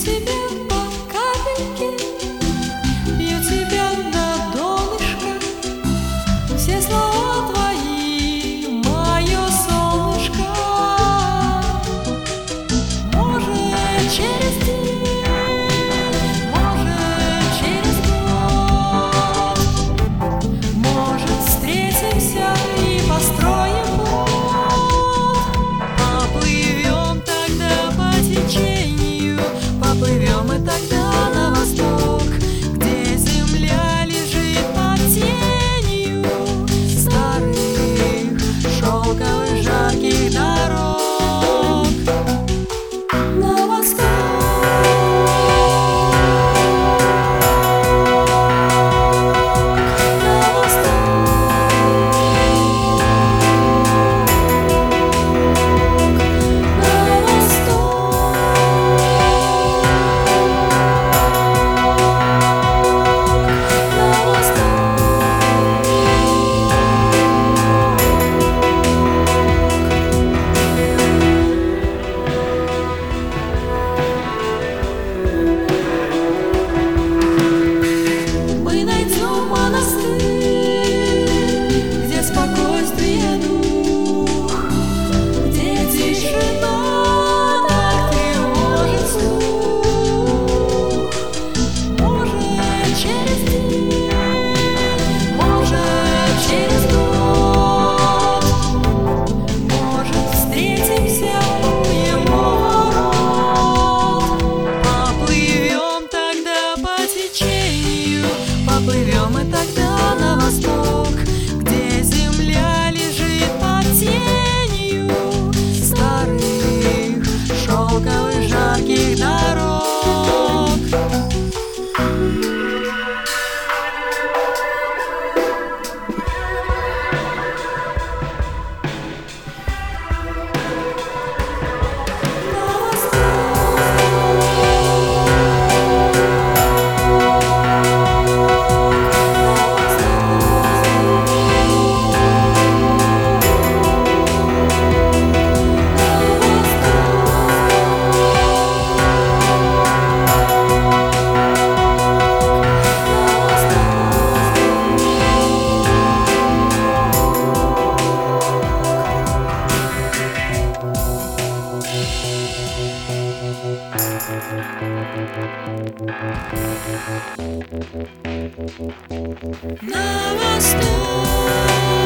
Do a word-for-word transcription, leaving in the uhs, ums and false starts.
тебя по капельке, пью тебя до донышка. Все слова твои, мое солнышко. Может, через день, может, через год, может, встретимся и построим плот. Поплывем тогда по течению, поплывем и тогда на восток, где земля лежит под тенью старых шелковых жарких дорог. На восток, на восток, на восток, на мы найдем монастырь, где спокойствие дух, где тишина так тревожит слух. Может, через день, может, через год, может, встретимся у его ворот. Поплывем тогда по течению, поплывем и тогда на восток, где земля лежит под тенью старых шелковых жарких дорог. На восток.